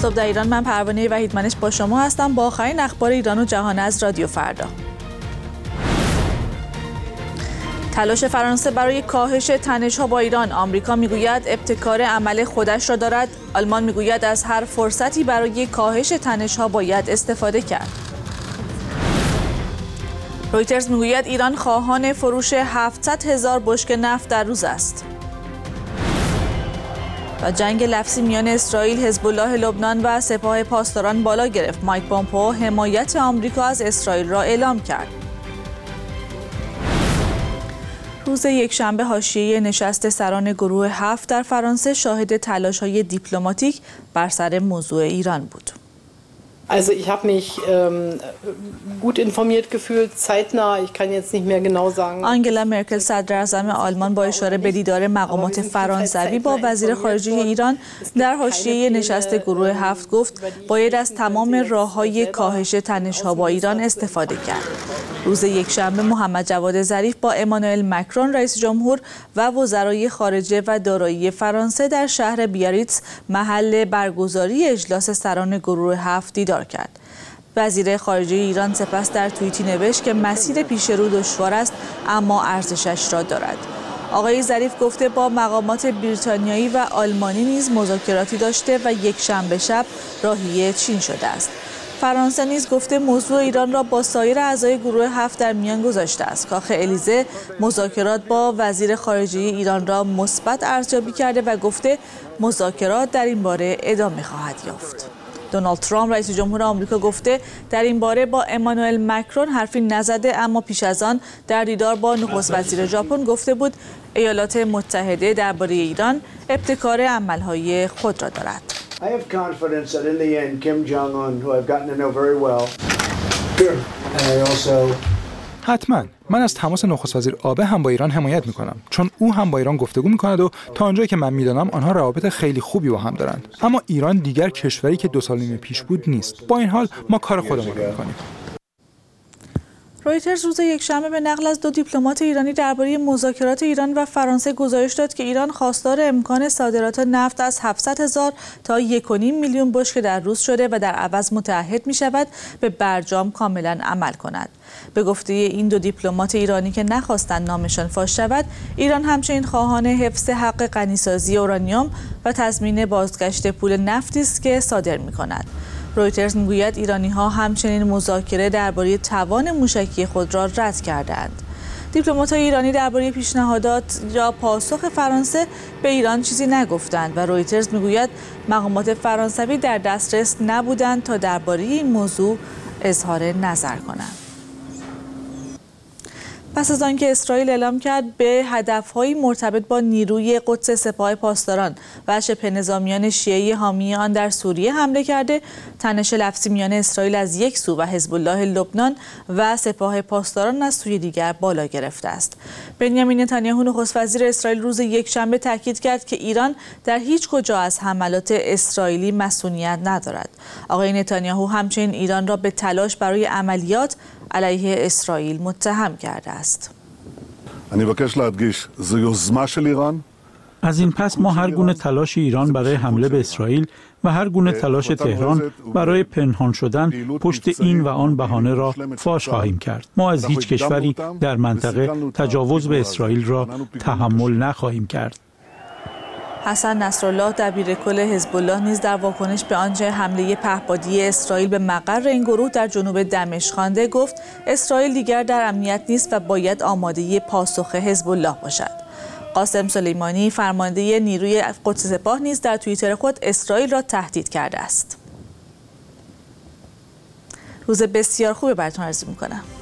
صبح در ایران. من پروانه وحیدمنش با شما هستم با آخرین اخبار ایران و جهان از رادیو فردا. تلاش فرانسه برای کاهش تنش‌ها با ایران. آمریکا میگوید ابتکار عمل خودش را دارد. آلمان میگوید از هر فرصتی برای کاهش تنش‌ها باید استفاده کرد. رویترز میگوید ایران خواهان فروش 700,000 بشکه نفت در روز است. و جنگ لفظی میان اسرائیل، حزب الله لبنان و سپاه پاسداران بالا گرفت. مایک پومپئو حمایت آمریکا از اسرائیل را اعلام کرد. روز یکشنبه حاشیه نشست سران گروه 7 در فرانسه شاهد تلاش‌های دیپلماتیک بر سر موضوع ایران بود. Also ich habe mich gut informiert gefühlt, zeitnah, ich kann jetzt nicht mehr genau sagen. آنگلا مرکل صدراعظم آلمان با اشاره به دیدار مقامات فرانسوی با وزیر خارجه ایران در حاشیه نشست گروه 7 گفت باید از تمام راه‌های کاهش تنش‌ها با ایران استفاده کرد. روز یکشنبه محمد جواد ظریف با امانوئل مکرون رئیس جمهور و وزرای خارجه و دارایی فرانسه در شهر بیاریتز محل برگزاری اجلاس سران گروه 7 دیدار کرد. وزیر خارجه ایران سپس در توییتی نوشت که مسیر پیش رو دشوار است اما ارزشش را دارد. آقای ظریف گفته با مقامات بریتانیایی و آلمانی نیز مذاکراتی داشته و یکشنبه شب راهی چین شده است. فرانسه نیز گفته موضوع ایران را با سایر اعضای گروه 7 در میان گذاشته است. کاخ الیزه مذاکرات با وزیر خارجه ایران را مثبت ارزیابی کرده و گفته مذاکرات در این باره ادامه خواهد یافت. دونالد ترامپ رئیس جمهور آمریکا گفته در این باره با امانوئل مکرون حرفی نزده، اما پیش از آن در دیدار با نخست وزیر ژاپن گفته بود ایالات متحده درباره ایران ابتکار عملهای خود را دارد. I have confidence that in the end, Kim Jong-un, who I've gotten to know very well, and I also حتما من از تماس نخست وزیر آبه هم با ایران حمایت میکنم، چون او هم با ایران گفتگو میکند و تا آنجایی که من میدانم آنها روابط خیلی خوبی با هم دارند. اما ایران دیگر کشوری که 2 سال و نیم پیش بود نیست. با این حال ما کار خودمون رو میکنیم. رویترز روز یکشنبه به نقل از 2 دیپلمات ایرانی درباره مذاکرات ایران و فرانسه گزارش داد که ایران خواستار امکان صادرات نفت از 700,000 تا 1.5 میلیون بشکه در روز شده و در عوض متعهد می شود به برجام کاملا عمل کند. به گفته این 2 دیپلمات ایرانی که نخواستند نامشان فاش شود، ایران همچنین خواهان حفظ حق غنیسازی اورانیوم و تضمین بازگشت پول نفتی است که صادر می کند. رویترز میگوید ایرانی‌ها همچنین مذاکره درباره توان موشکی خود را رد کردند. دیپلمات‌های ایرانی درباره پیشنهادات یا پاسخ فرانسه به ایران چیزی نگفتند و رویترز میگوید مقامات فرانسوی در دسترس نبودند تا درباره این موضوع اظهار نظر کنند. پس از آنکه اسرائیل اعلام کرد به هدف‌های مرتبط با نیروی قدس سپاه پاسداران و شبه نظامیان شیعی حامی آن در سوریه حمله کرده، تنش لفظی میان اسرائیل از یک سو و حزب الله لبنان و سپاه پاسداران از سوی دیگر بالا گرفته است. بنیامین نتانیاهو نخست وزیر اسرائیل روز یکشنبه تاکید کرد که ایران در هیچ کجا از حملات اسرائیلی مسئولیت ندارد. آقای نتانیاهو همچنین ایران را به تلاش برای عملیات علیه اسرائیل متهم کرده است. از این پس ما هر گونه تلاش ایران برای حمله به اسرائیل و هر گونه تلاش تهران برای پنهان شدن پشت این و آن بهانه را فاش خواهیم کرد. ما از هیچ کشوری در منطقه تجاوز به اسرائیل را تحمل نخواهیم کرد. حسن نصرالله دبیرکل حزب الله نیز در واکنش به آنچه حمله پهپادی اسرائیل به مقر این گروه در جنوب دمشق خوانده گفت اسرائیل دیگر در امنیت نیست و باید آماده پاسخ حزب الله باشد. قاسم سلیمانی فرمانده نیروی قدس سپاه نیز در توییتر خود اسرائیل را تهدید کرده است. روز بسیار خوبی براتون آرزو می‌کنم.